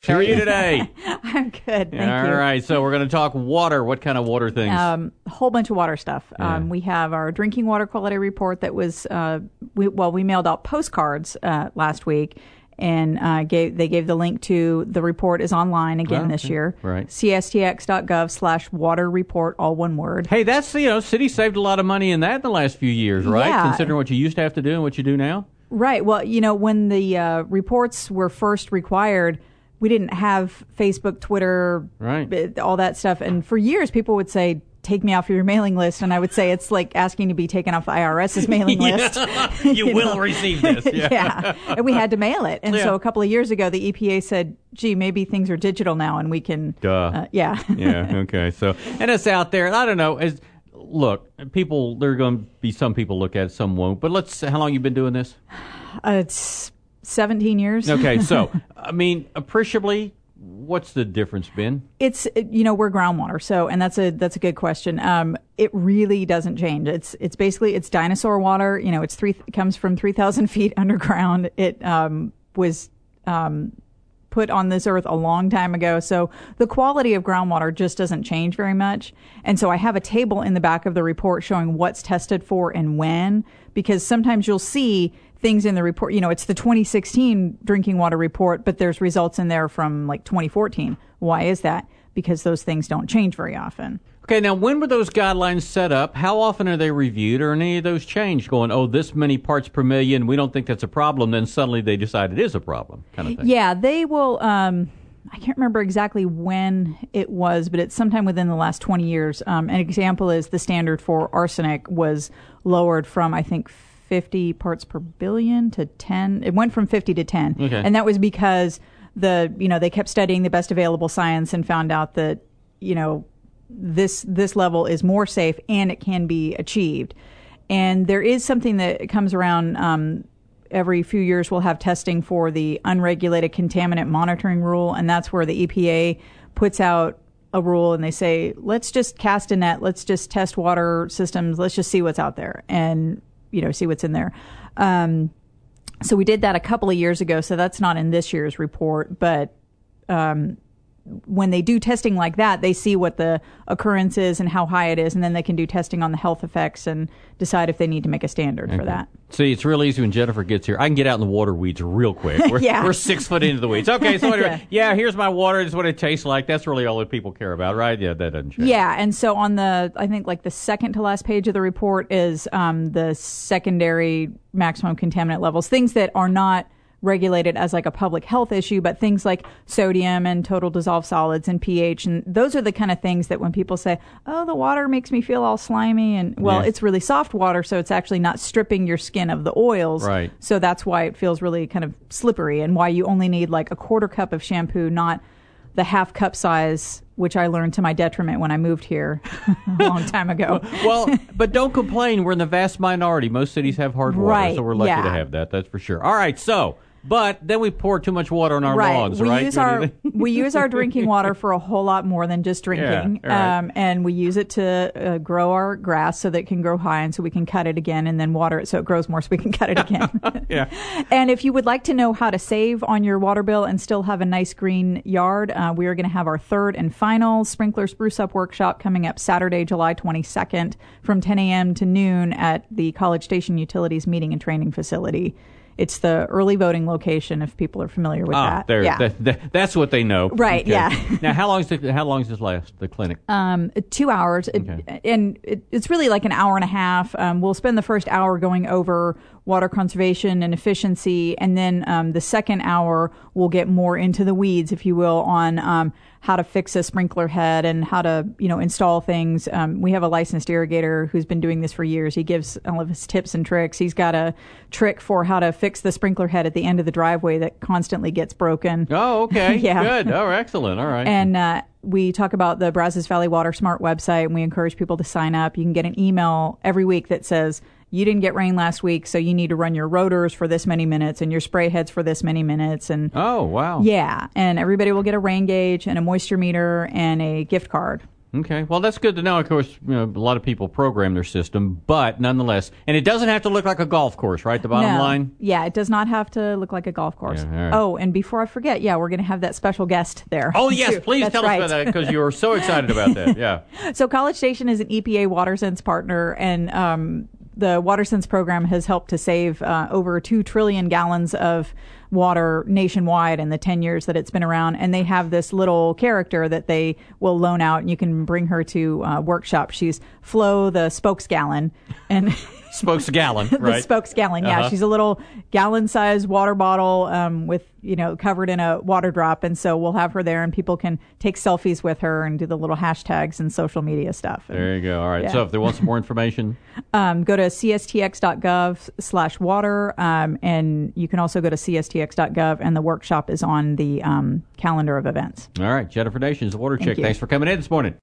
How are you today? I'm good, thank you. All right, so we're going to talk water. What kind of water things? A whole bunch of water stuff. Yeah. We have our drinking water quality report that was, we mailed out postcards last week, and they gave the link to the report is online again this year. Right. CSTX.gov/water report, all one word. Hey, that's, city saved a lot of money in that in the last few years, right? Yeah. Considering what you used to have to do and what you do now? Right. Well, when the reports were first required, we didn't have Facebook, Twitter, right, all that stuff. And for years, people would say, take me off your mailing list. And I would say, it's like asking to be taken off the IRS's mailing list. You will receive this. Yeah. And we had to mail it. And so a couple of years ago, the EPA said, gee, maybe things are digital now and we can. Yeah. Okay. So, and it's out there. I don't know. Look, there are going to be some people look at it, some won't. But how long you been doing this? It's 17 years. Okay. So, appreciably, what's the difference been? It's, we're groundwater. So, and that's a good question. It really doesn't change. It's basically, it's dinosaur water. It comes from 3,000 feet underground. It was put on this earth a long time ago. So the quality of groundwater just doesn't change very much. And so I have a table in the back of the report showing what's tested for and when, because sometimes you'll see things in the report. It's the 2016 drinking water report, but there's results in there from like 2014. Why is that? Because those things don't change very often. Okay, now when were those guidelines set up? How often are they reviewed, or any of those changed? Going, this many parts per million, we don't think that's a problem. Then suddenly they decide it is a problem, kind of thing. Yeah, they will. I can't remember exactly when it was, but it's sometime within the last 20 years. An example is the standard for arsenic was lowered from, I think, 50 parts per billion to 10. It went from 50 to 10. Okay. And that was because they kept studying the best available science and found out that, this level is more safe and it can be achieved. And there is something that comes around every few years. We'll have testing for the unregulated contaminant monitoring rule, and that's where the EPA puts out a rule and they say, let's just cast a net, let's just test water systems, let's just see what's out there and see what's in there. So we did that a couple of years ago, so that's not in this year's report, but when they do testing like that, they see what the occurrence is and how high it is, and then they can do testing on the health effects and decide if they need to make a standard for that. See, it's real easy when Jennifer gets here. I can get out in the water weeds real quick. We're 6 foot into the weeds. Okay, so anyway, here's my water. This is what it tastes like. That's really all that people care about, right? Yeah, that doesn't change. Yeah, and so on I think the second to last page of the report is the secondary maximum contaminant levels, things that are not regulated as like a public health issue, but things like sodium and total dissolved solids and pH. And those are the kind of things that when people say, oh, the water makes me feel all slimy, and it's really soft water, so it's actually not stripping your skin of the oils. Right. So that's why it feels really kind of slippery, and why you only need like a quarter cup of shampoo, not the half cup size, which I learned to my detriment when I moved here a long time ago. But don't complain. We're in the vast minority. Most cities have hard water, so we're lucky to have that. That's for sure. All right, but then we pour too much water on our lawns, right? We use our drinking water for a whole lot more than just drinking. Yeah, right. And we use it to grow our grass so that it can grow high, and so we can cut it again, and then water it so it grows more so we can cut it again. Yeah. And if you would like to know how to save on your water bill and still have a nice green yard, we are going to have our third and final Sprinkler Spruce Up workshop coming up Saturday, July 22nd from 10 a.m. to noon at the College Station Utilities Meeting and Training Facility. It's the early voting location, if people are familiar with that. That's what they know. Right, okay. yeah. Now, how long does this last, the clinic? 2 hours. Okay. And it's really like an hour and a half. We'll spend the first hour going over water conservation and efficiency, and then the second hour we'll get more into the weeds, if you will, on how to fix a sprinkler head and how to, install things. We have a licensed irrigator who's been doing this for years. He gives all of his tips and tricks. He's got a trick for how to fix the sprinkler head at the end of the driveway that constantly gets broken. Oh, okay. Yeah. Good. Oh, excellent. All right. And we talk about the Brazos Valley Water Smart website, and we encourage people to sign up. You can get an email every week that says, you didn't get rain last week, so you need to run your rotors for this many minutes and your spray heads for this many minutes. And oh, wow. Yeah, and everybody will get a rain gauge and a moisture meter and a gift card. Okay. Well, that's good to know. Of course, a lot of people program their system, but nonetheless, and it doesn't have to look like a golf course, right? The bottom line? Yeah, it does not have to look like a golf course. Yeah, right. Oh, and before I forget, we're going to have that special guest there. Oh, yes. too. Please tell us about that because you were so excited about that. Yeah. So College Station is an EPA WaterSense partner, and the WaterSense program has helped to save over 2 trillion gallons of water nationwide in the 10 years that it's been around. And they have this little character that they will loan out, and you can bring her to workshops. She's Flo the Spokesgallon. And Spokesgallon, right? The Spokesgallon, yeah. She's a little gallon-sized water bottle with, covered in a water drop. And so we'll have her there, and people can take selfies with her and do the little hashtags and social media stuff. There you go. All right. Yeah. So if they want some more information, go to cstx.gov/water, and you can also go to cstx.gov, and the workshop is on the calendar of events. All right. Jennifer Nations, Water Chick. You. Thanks for coming in this morning.